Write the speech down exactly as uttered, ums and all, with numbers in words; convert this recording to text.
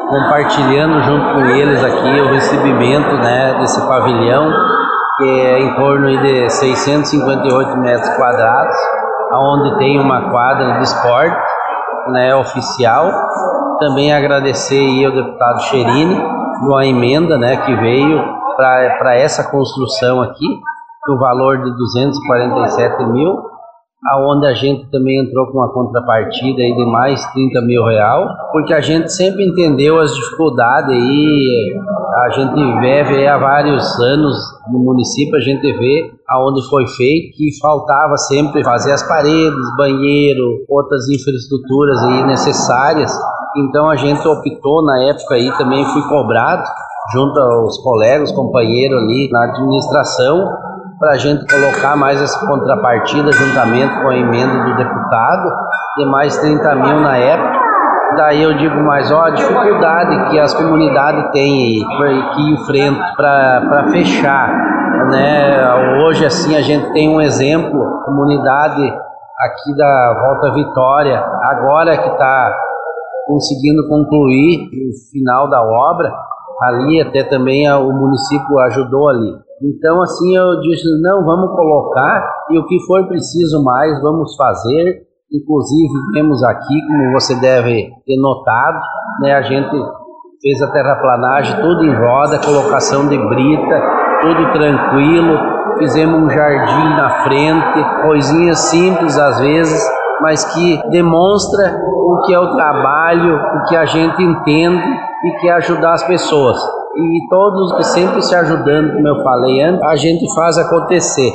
compartilhando junto com eles aqui o recebimento, né, desse pavilhão, que é em torno de seiscentos e cinquenta e oito metros quadrados, onde tem uma quadra de esporte, né, oficial. Também agradecer aí ao deputado Cherini, uma emenda, né, que veio para essa construção aqui, no valor de duzentos e quarenta e sete mil, aonde a gente também entrou com uma contrapartida aí de mais trinta mil real, porque a gente sempre entendeu as dificuldades aí, a gente vive há vários anos no município, a gente vê aonde foi feito que faltava sempre fazer as paredes, banheiro, outras infraestruturas aí necessárias. Então a gente optou na época aí, também fui cobrado junto aos colegas, companheiros ali na administração, para a gente colocar mais essa contrapartida juntamente com a emenda do deputado, de mais trinta mil na época. Daí eu digo mais, ó, a dificuldade que as comunidades têm aí, que enfrentam para fechar, né? Hoje assim a gente tem um exemplo, comunidade aqui da Volta Vitória, agora que está conseguindo concluir o final da obra, ali até também o município ajudou ali. Então assim eu disse, não, vamos colocar e o que for preciso mais vamos fazer. Inclusive vemos aqui, como você deve ter notado, né, a gente fez a terraplanagem tudo em roda, colocação de brita, tudo tranquilo, fizemos um jardim na frente, coisinhas simples às vezes, mas que demonstra o que é o trabalho, o que a gente entende e que é ajudar as pessoas. E todos sempre se ajudando, como eu falei antes, a gente faz acontecer.